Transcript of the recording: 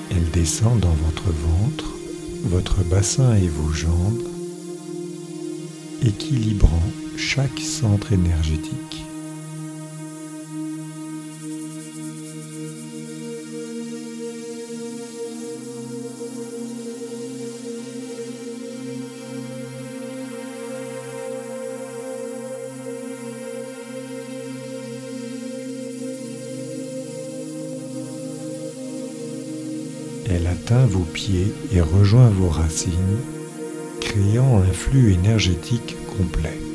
Elle descend dans votre ventre, votre bassin et vos jambes, équilibrant chaque centre énergétique. Elle atteint vos pieds et rejoint vos racines, créant un flux énergétique complet.